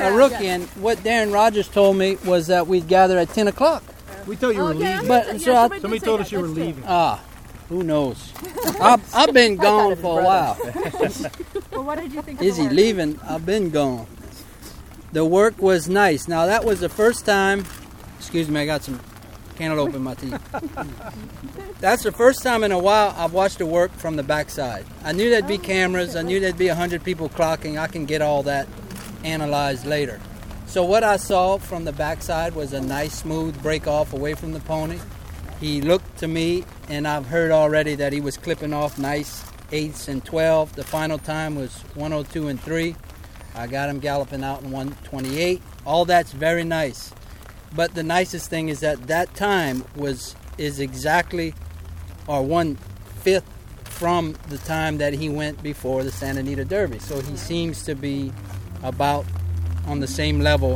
a rookie, and what Darren Rogers told me was that we'd gather at 10 o'clock. We thought you were leaving. But somebody told us you were leaving. Who knows? I've been gone for a while. Well, what did you think? Is he leaving? I've been gone. The work was nice. Now that was the first time. Excuse me, I got some cantaloupe in my teeth. That's the first time in a while I've watched the work from the backside. I knew there'd be cameras. I knew there'd be 100 people clocking. I can get all that analyzed later. So what I saw from the backside was a nice, smooth break off away from the pony. He looked to me, and I've heard already that he was clipping off nice 8s and 12. The final time was 102 and 3. I got him galloping out in 128. All that's very nice. But the nicest thing is that time is exactly or 1/5 from the time that he went before the Santa Anita Derby. So he seems to be about on the same level.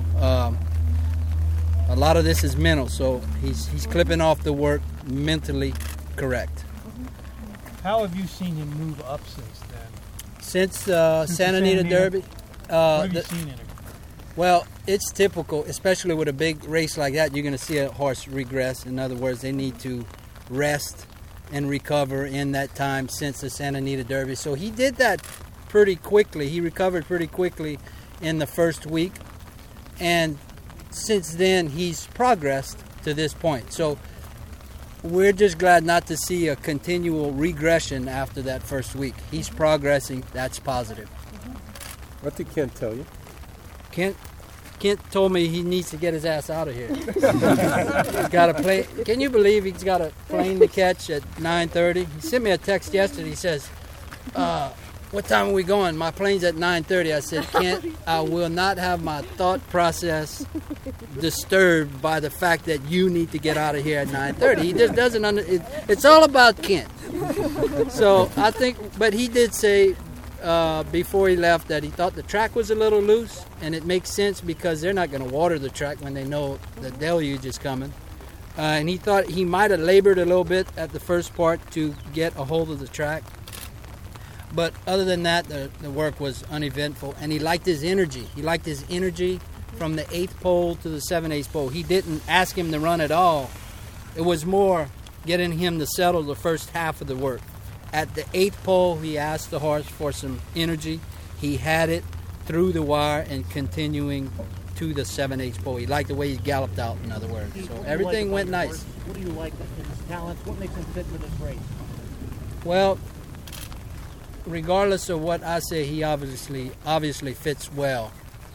A lot of this is mental, so he's clipping off the work mentally correct. How have you seen him move up since then? Since Santa Anita Derby? What have you seen in him? Well, it's typical, especially with a big race like that, you're going to see a horse regress. In other words, they need to rest and recover in that time since the Santa Anita Derby. So he did that pretty quickly. He recovered pretty quickly in the first week. And since then, he's progressed to this point. So we're just glad not to see a continual regression after that first week. He's progressing. That's positive. What did Kent tell you? Kent told me he needs to get his ass out of here. He's got a plane. Can you believe he's got a plane to catch at 9:30? He sent me a text yesterday. He says, what time are we going? My plane's at 9:30. I said, Kent, I will not have my thought process disturbed by the fact that you need to get out of here at 9:30. He just doesn't it's all about Kent. So I think, but he did say before he left that he thought the track was a little loose, and it makes sense because they're not going to water the track when they know the deluge is coming. And he thought he might have labored a little bit at the first part to get a hold of the track. But other than that, the work was uneventful, and he liked his energy. He liked his energy from the 8th pole to the 7/8 pole. He didn't ask him to run at all. It was more getting him to settle the first half of the work. At the 8th pole, he asked the horse for some energy. He had it through the wire and continuing to the 7/8 pole. He liked the way he galloped out, in other words. So everything went nice. What do you like in his talents? What makes him fit for this race? Well, regardless of what I say, he obviously fits well.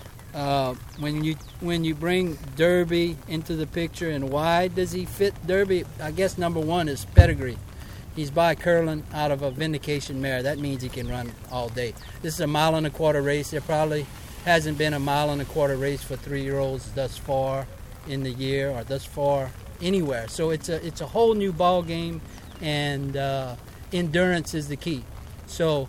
When you bring Derby into the picture, and why does he fit Derby? I guess number one is pedigree. He's by Curlin out of a Vindication mare. That means he can run all day. This is a 1.25 mile race. There probably hasn't been a 1.25 mile race for 3-year-olds thus far in the year, or thus far anywhere. So it's a whole new ball game, and endurance is the key. So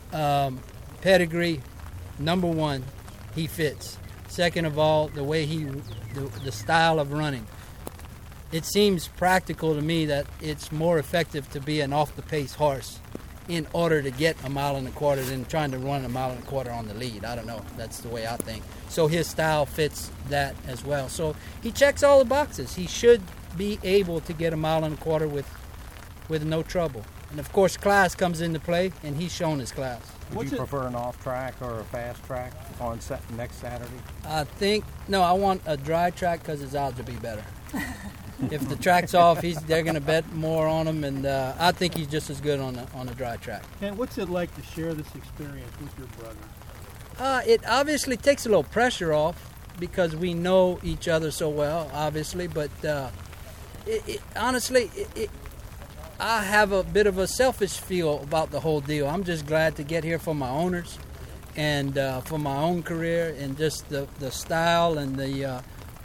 pedigree, number one, he fits. Second of all, the way the style of running. It seems practical to me that it's more effective to be an off-the-pace horse in order to get 1.25 miles than trying to run 1.25 miles on the lead. I don't know. That's the way I think. So his style fits that as well. So he checks all the boxes. He should be able to get 1.25 miles with no trouble. And, of course, class comes into play, and he's shown his class. Would you prefer an off-track or a fast track on next Saturday? I want a dry track because his odds will be better. If the track's off, they're going to bet more on him, and I think he's just as good on a dry track. And what's it like to share this experience with your brother? It obviously takes a little pressure off because we know each other so well, obviously, but honestly, I have a bit of a selfish feel about the whole deal. I'm just glad to get here for my owners and for my own career, and just the style and the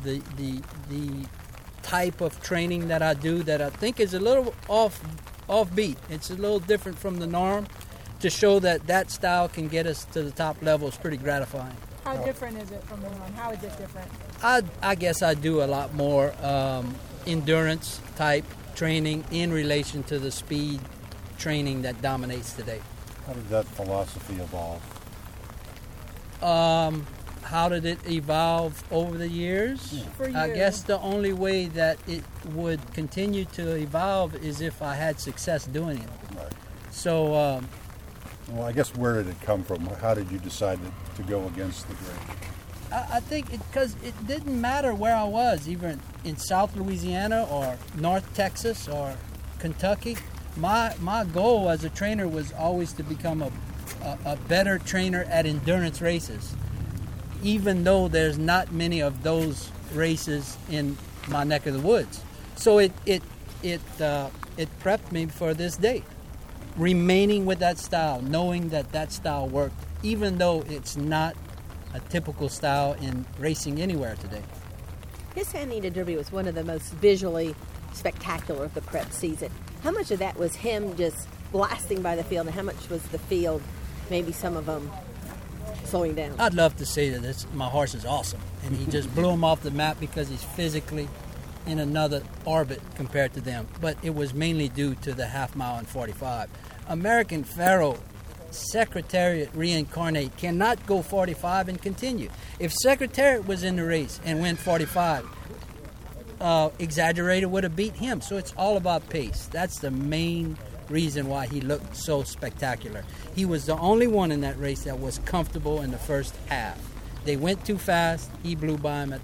type of training that I do that I think is a little offbeat. It's a little different from the norm. To show that style can get us to the top level is pretty gratifying. How different is it from the norm? How is it different? I guess I do a lot more endurance type training in relation to the speed training that dominates today. How did that philosophy evolve? how did it evolve over the years? For you. I guess the only way that it would continue to evolve is if I had success doing it. Right. So, Well, I guess where did it come from? How did you decide to go against the grain? I think because it didn't matter where I was, even in South Louisiana or North Texas or Kentucky. My goal as a trainer was always to become a better trainer at endurance races, even though there's not many of those races in my neck of the woods. So it prepped me for this day, remaining with that style, knowing that style worked, even though it's not a typical style in racing anywhere today. His Santa Anita Derby was one of the most visually spectacular of the prep season. How much of that was him just blasting by the field, and how much was the field, maybe some of them slowing down? I'd love to say that my horse is awesome, and he just blew him off the map because he's physically in another orbit compared to them. But it was mainly due to the half mile and 45. American Pharoah, Secretariat Reincarnate cannot go 45 and continue. If Secretariat was in the race and went 45, Exaggerator would have beat him. So it's all about pace. That's the main reason why he looked so spectacular. He was the only one in that race that was comfortable in the first half. They went too fast. He blew by him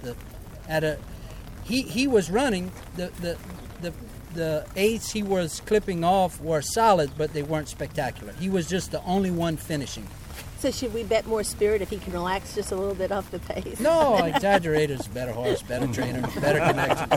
he was running the eights he was clipping off were solid, but they weren't spectacular. He was just the only one finishing. So should we bet more Spirit if he can relax just a little bit off the pace? No, Exaggerator's a better horse, better trainer, better connection.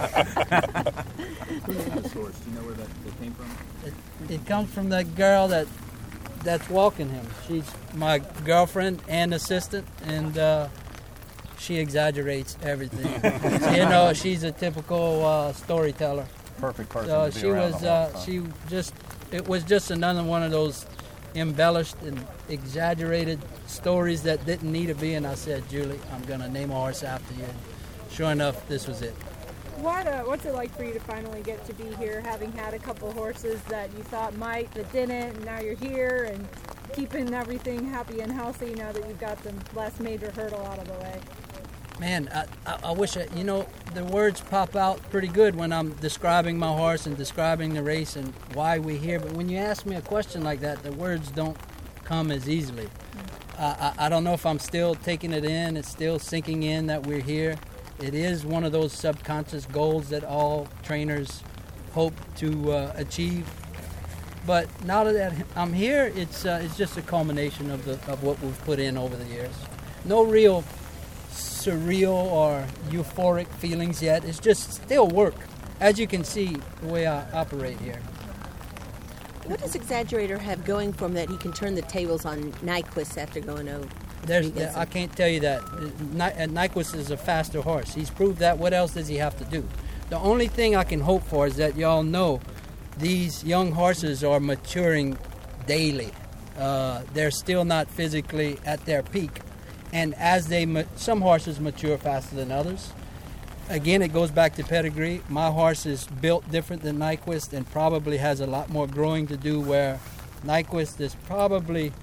Who's this horse? Do you know where that came from? It comes from that girl that's walking him. She's my girlfriend and assistant, and she exaggerates everything. So, she's a typical storyteller. Perfect person So to be around the horse, huh? it was just another one of those embellished and exaggerated stories that didn't need to be. And I said, Julie, I'm going to name a horse after you. And sure enough, this was it. What's it like for you to finally get to be here, having had a couple horses that you thought might, that didn't, and now you're here and keeping everything happy and healthy now that you've got the last major hurdle out of the way? Man, I wish the words pop out pretty good when I'm describing my horse and describing the race and why we're here. But when you ask me a question like that, the words don't come as easily. I don't know if I'm still taking it in. It's still sinking in that we're here. It is one of those subconscious goals that all trainers hope to achieve. But now that I'm here, it's just a culmination of what we've put in over the years. No real surreal or euphoric feelings yet. It's just still work, as you can see the way I operate here. What does Exaggerator have going for him that he can turn the tables on Nyquist after going over? I can't tell you that. Nyquist is a faster horse. He's proved that. What else does he have to do? The only thing I can hope for is that y'all know these young horses are maturing daily. They're still not physically at their peak. And as some horses mature faster than others. Again, it goes back to pedigree. My horse is built different than Nyquist and probably has a lot more growing to do, where Nyquist is probably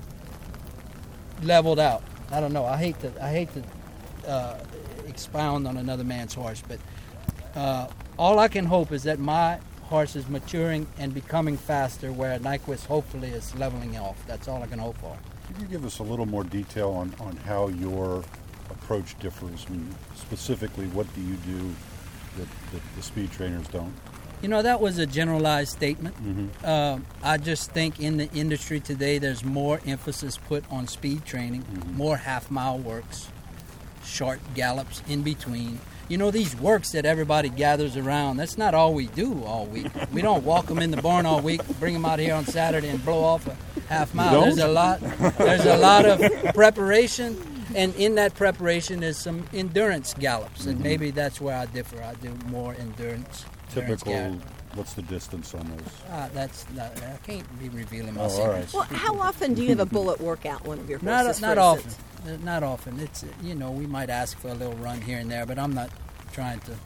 leveled out. I don't know. I hate to expound on another man's horse, but all I can hope is that my horse is maturing and becoming faster, where Nyquist hopefully is leveling off. That's all I can hope for. Could you give us a little more detail on how your approach differs? I mean, specifically, what do you do that the speed trainers don't? That was a generalized statement. Mm-hmm. I just think in the industry today, there's more emphasis put on speed training, more half-mile works, short gallops in between. These works that everybody gathers around, that's not all we do all week. We don't walk them in the barn all week, bring them out here on Saturday and blow off a half mile. There's a lot of preparation, and in that preparation is some endurance gallops, and maybe that's where I differ. I do more endurance. Typical, what's the distance on those? I can't be revealing my all secrets. right. Well, how often do you have a bullet workout one of your horses? Not often. Not often. It's we might ask for a little run here and there, but I'm not trying to.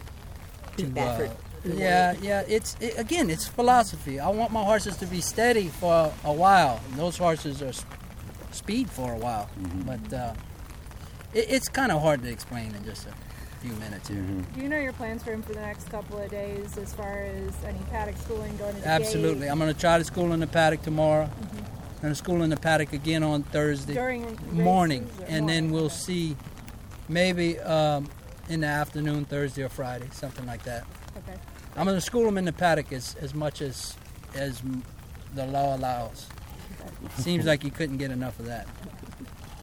It's philosophy. I want my horses to be steady for a while. And those horses are speed for a while, but It's kind of hard to explain in just a few minutes here. Do you know your plans for him for the next couple of days as far as any paddock schooling going to the Absolutely. gate? I'm going to try to school in the paddock tomorrow. I'm going to school in the paddock again on Thursday During morning, races or and then morning? we'll Okay. see maybe in the afternoon, Thursday or Friday, something like that. Okay. I'm going to school him in the paddock as much as the law allows. Seems like you couldn't get enough of that.